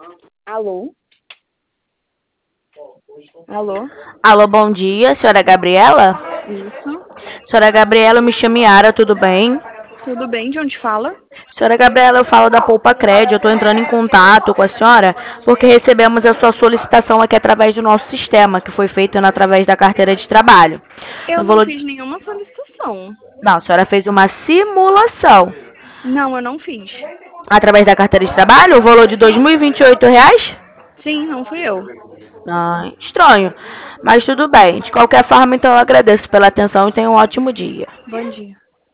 Alô? Alô? Alô, bom dia, senhora Gabriela? Isso. Senhora Gabriela, eu me chamo Yara, tudo bem? Tudo bem? De onde fala? Senhora Gabriela, eu falo da Poupa Cred, eu estou entrando em contato com a senhora porque recebemos a sua solicitação aqui através do nosso sistema, que foi feito através da carteira de trabalho. Eu No não valor fiz nenhuma solicitação. Não, a senhora fez uma simulação Não, eu não fiz. através da carteira de trabalho, o valor de R$ 2.028? Sim, não fui eu. Ah, estranho, mas tudo bem. De qualquer forma, então eu agradeço pela atenção e tenha um ótimo dia. Bom dia.